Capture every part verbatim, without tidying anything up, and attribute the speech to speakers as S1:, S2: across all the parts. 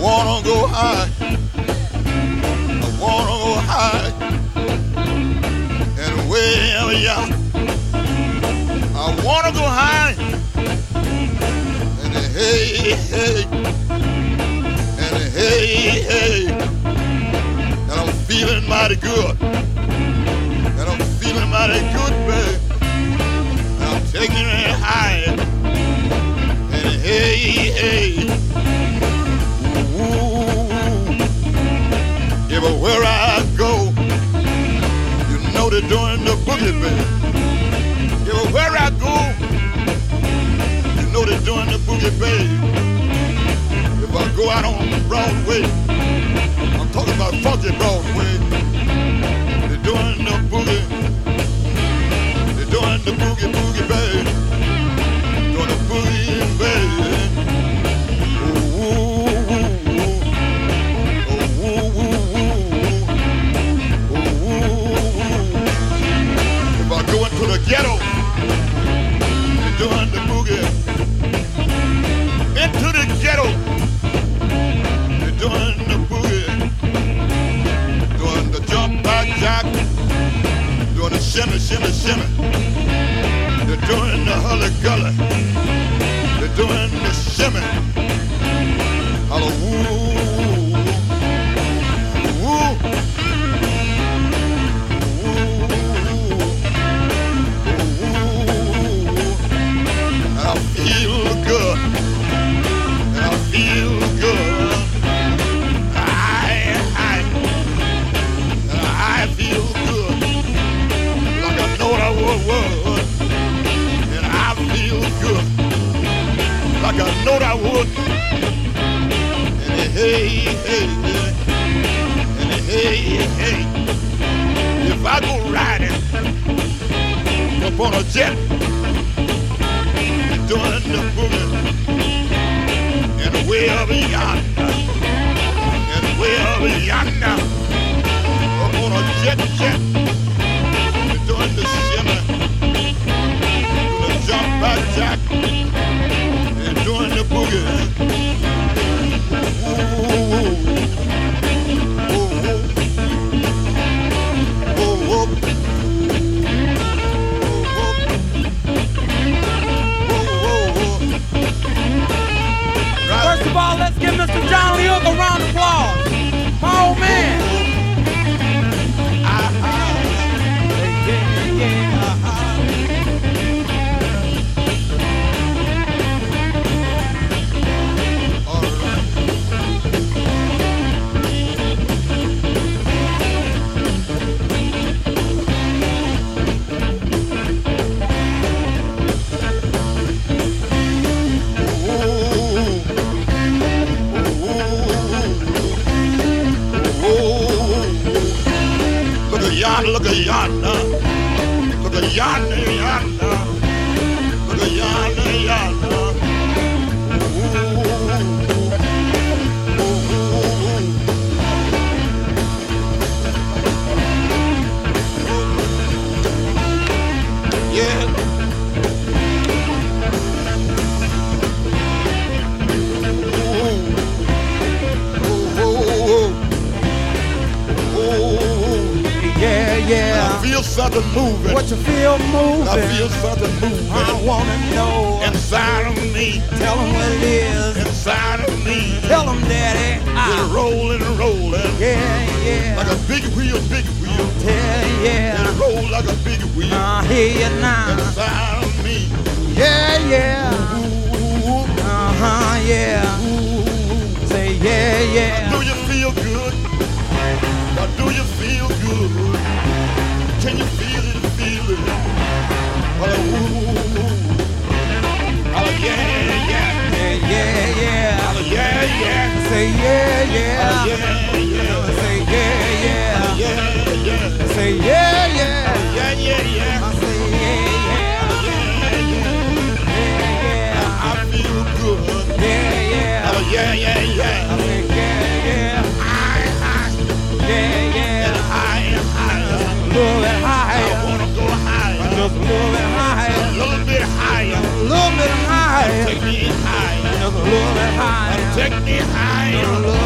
S1: wanna go high. I wanna go high. And way up young. I wanna go high. And hey, hey. And hey, hey. And I'm feeling mighty good. And I'm feeling mighty good, babe. And I'm taking it high. And hey, hey. Everywhere I go, you know they're doing the boogie, baby. Everywhere I go, you know they're doing the boogie, baby. If I go out on Broadway, I'm talking about funky Broadway. They're doing the boogie. They're doing the boogie, boogie, baby. Doing the boogie, baby. Going to the ghetto, they're doing the boogie. Into the ghetto, they're doing the boogie. Doing the jump back jack, doing the shimmy, shimmy, shimmy. They're doing the hully gully, they're doing the shimmy. Hello, woo, woo. I feel good, and I feel good. I, I, and I feel good, like I know I would, would. And I feel good, like I know I would. And hey, hey, and hey, hey, if I go riding up on a jet, doing the boogie, and way up yonder, and way up yonder, up on a jet jet, doing the shimmy, doing the jump back jack, and doing the boogie. Ooh, ooh, ooh, ooh, ooh.
S2: First of all, let's give Mister John Lee Hook a round of applause. My old man. Yeah, yeah, yeah.
S1: All right. Look at yonder, look at yonder, look at yonder, yonder, look at yonder, yonder. Ooh, ooh, yeah.
S2: Yeah, yeah.
S1: I feel something moving.
S2: What you feel moving?
S1: I feel something moving.
S2: I wanna know.
S1: Inside of me.
S2: Tell them what it is.
S1: Inside of me.
S2: Tell them, Daddy.
S1: It's rolling and rolling.
S2: Yeah, yeah.
S1: Like a big wheel, big wheel.
S2: Yeah, yeah.
S1: It roll like a big wheel.
S2: I hear you now.
S1: Inside of me.
S2: Yeah, yeah.
S1: Ooh,
S2: uh-huh, yeah.
S1: ooh.
S2: Say yeah, yeah.
S1: Do you feel good? Now do you feel good? Can you feel it, feel it? Oh, ooh. Oh, yeah, yeah.
S2: Yeah, yeah, yeah.
S1: Oh, yeah, yeah.
S2: Say yeah, yeah.
S1: Oh, yeah, yeah.
S2: Say yeah, yeah.
S1: Oh, yeah, yeah.
S2: Say yeah, yeah.
S1: Oh, yeah, yeah, yeah.
S2: I say yeah, yeah.
S1: Oh, yeah, yeah.
S2: Yeah, yeah.
S1: I feel good.
S2: Yeah, yeah.
S1: Oh, yeah, yeah, yeah.
S2: I say yeah, yeah.
S1: High, high.
S2: Yeah, yeah.
S1: High, high.
S2: A little bit higher.
S1: I wanna go higher.
S2: Just a little bit higher.
S1: A little bit higher.
S2: A little bit higher.
S1: Take me higher.
S2: Just a little bit higher.
S1: Take me higher.
S2: A little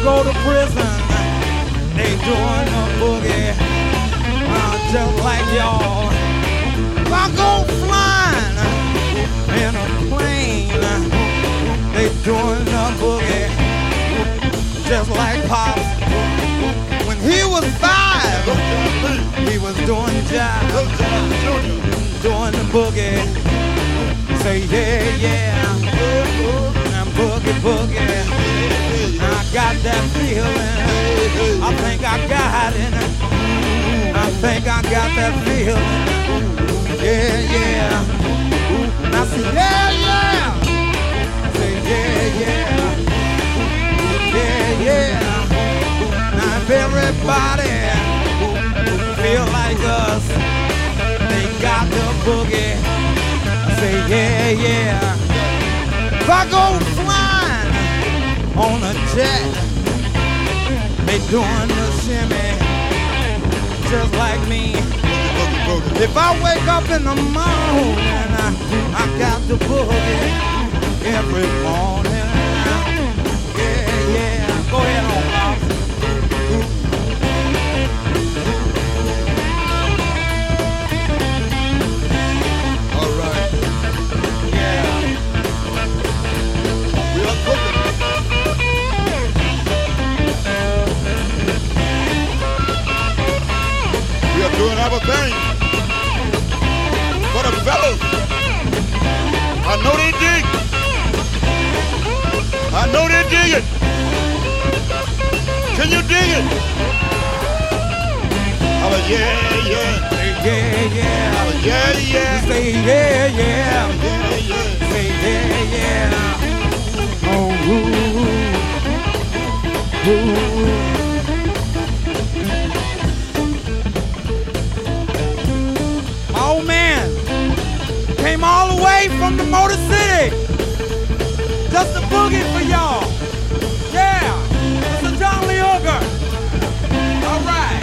S2: go to prison, they doing a boogie, uh, just like y'all. If I go flying in a plane, they doing a boogie, just like Pops. When he was five, he was doing jive, doing the boogie. Say yeah, yeah, and boogie, boogie. I got that feeling. I think I got it. I think I got that feeling. Yeah, yeah. And I say yeah, yeah. I say yeah, yeah. Yeah, yeah. Now if everybody feel like us, they got the boogie. I say yeah, yeah. If I go flying on a jet, they doing the shimmy just like me. If I wake up in the morning, I, I got the boogie every morning. Yeah, yeah. Go ahead on, Pops.
S1: All right.
S2: Yeah.
S1: We are cooking. We are doing our thing. For the fellas, I know they dig. I know they dig it. Can you dig it? I'm a yeah, yeah.
S2: Yeah, yeah.
S1: I'm a yeah, yeah.
S2: Say yeah, yeah.
S1: Yeah, yeah.
S2: Say yeah, yeah. Oh, ooh, ooh. My old man came all the way from the Motor City just to boogie for y'all. Yeah, Mister John Lee Hooker. All right.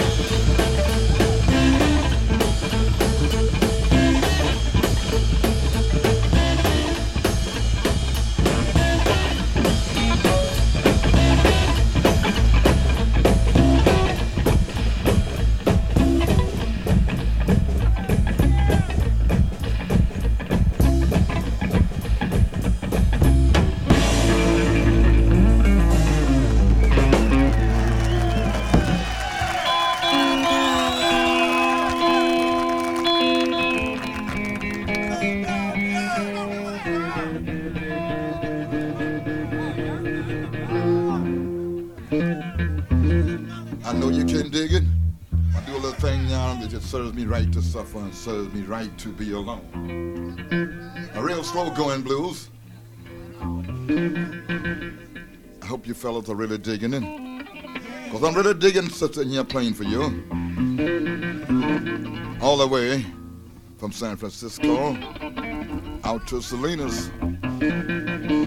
S1: I know you can dig it. I do a little thing now that just serves me right to suffer and serves me right to be alone. A real slow going blues. I hope you fellas are really digging it. Because I'm really digging sitting here playing for you. All the way from San Francisco out to Salinas.